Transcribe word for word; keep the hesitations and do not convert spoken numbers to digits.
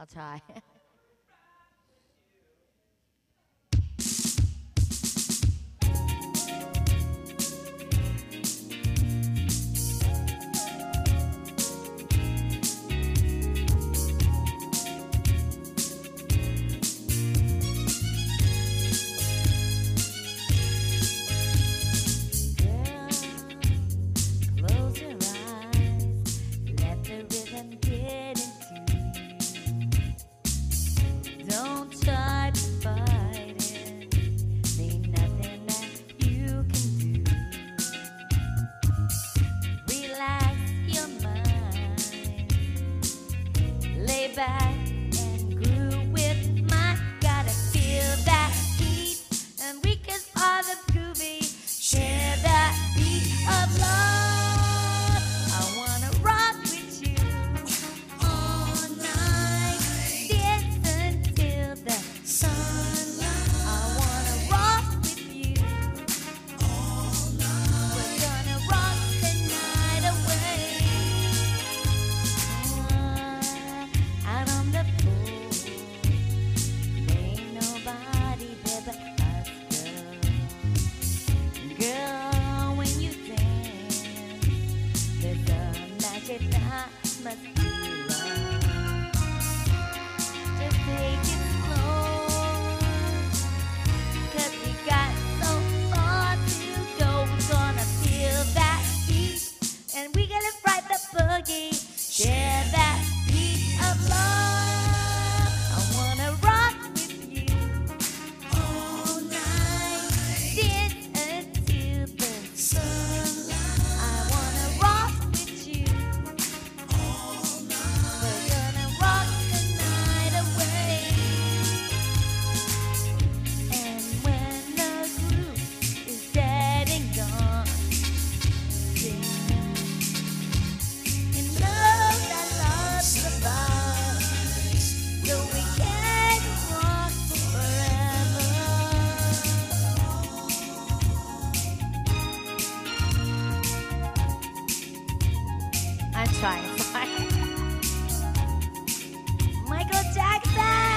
try. Back and groove with my gotta feel that beat and we can follow the groovy share that beat of love. I wanna rock with you all night, dance until the sunlight. I wanna rock with you all night. We're gonna rock the night away. Out on the pool, ain't nobody there but us, girl. Girl, when you dance, there's a magic that must be love. Just take it slow, 'cause we got so far to go. We're gonna feel that beat, and we gonna ride the boogie, share that of love. I wanna rock with you all night, dance until the sunlight. I wanna rock with you all night. We're gonna rock the night away. And when the groove is dead and gone, sing in love that love survives. So we can rock forever. I'm trying. Michael Jackson.